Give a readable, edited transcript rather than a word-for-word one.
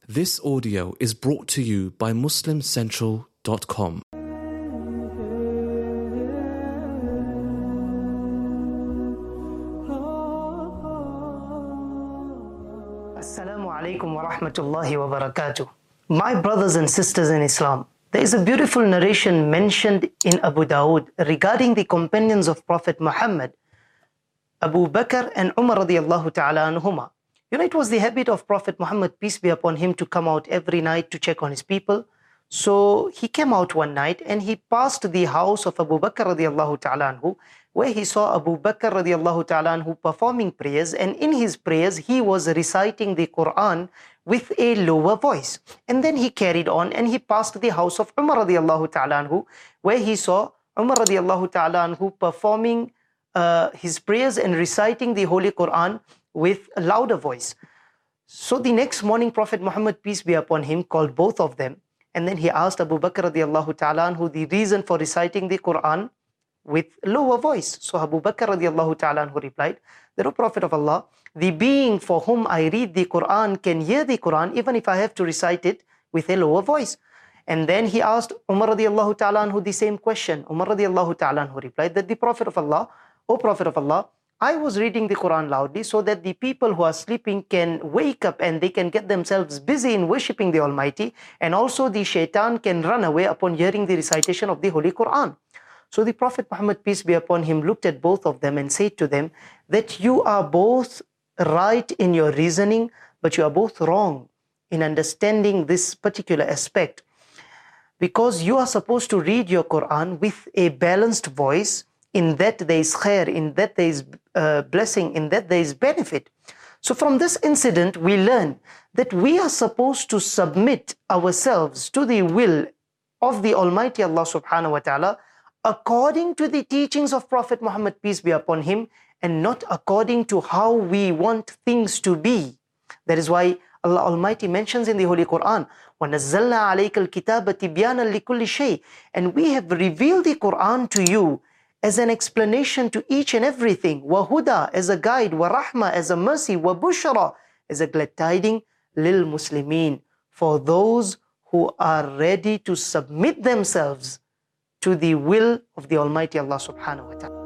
This audio is brought to you by MuslimCentral.com. Assalamu alaikum wa rahmatullahi wa barakatuh. My brothers and sisters in Islam, there is a beautiful narration mentioned in Abu Dawood regarding the companions of Prophet Muhammad, Abu Bakr and Umar radiallahu ta'ala anhuma. You know, it was the habit of Prophet Muhammad, peace be upon him, to come out every night to check on his people. So he came out one night and he passed the house of Abu Bakr radiallahu ta'ala anhu, where he saw Abu Bakr radiallahu ta'ala anhu performing prayers, and in his prayers he was reciting the Quran with a lower voice. And then he carried on and he passed the house of Umar radiallahu ta'ala anhu, where he saw Umar radiallahu ta'ala anhu performing his prayers and reciting the Holy Quran with a louder voice. So the next morning, Prophet Muhammad, peace be upon him, called both of them, and then he asked Abu Bakr radiallahu ta'ala anhu the reason for reciting the Quran with lower voice. So Abu Bakr radiallahu ta'ala anhu replied that, O Prophet of Allah, the being for whom I read the Quran can hear the Quran even if I have to recite it with a lower voice. And then he asked Umar radiallahu ta'ala anhu the same question. Umar radiallahu ta'ala anhu replied that, the Prophet of Allah, O Prophet of Allah, I was reading the Quran loudly so that the people who are sleeping can wake up and they can get themselves busy in worshipping the Almighty, and also the shaitan can run away upon hearing the recitation of the Holy Quran. So the Prophet Muhammad, peace be upon him, looked at both of them and said to them that you are both right in your reasoning, but you are both wrong in understanding this particular aspect, because you are supposed to read your Quran with a balanced voice. In that there is khair, in that there is blessing, in that there is benefit. So from this incident, we learn that we are supposed to submit ourselves to the will of the Almighty Allah subhanahu wa ta'ala according to the teachings of Prophet Muhammad, peace be upon him, and not according to how we want things to be. That is why Allah Almighty mentions in the Holy Quran, وَنَزَّلْنَا عَلَيْكَ الْكِتَابَ تِبْيَانًا لِكُلِّ شَيْءٍ, and we have revealed the Quran to you as an explanation to each and everything, وَهُدَى, as a guide, وَرَحْمَةً, as a mercy, وَبُشْرَى, as a glad tiding, lil Muslimin, for those who are ready to submit themselves to the will of the Almighty Allah subhanahu wa ta'ala.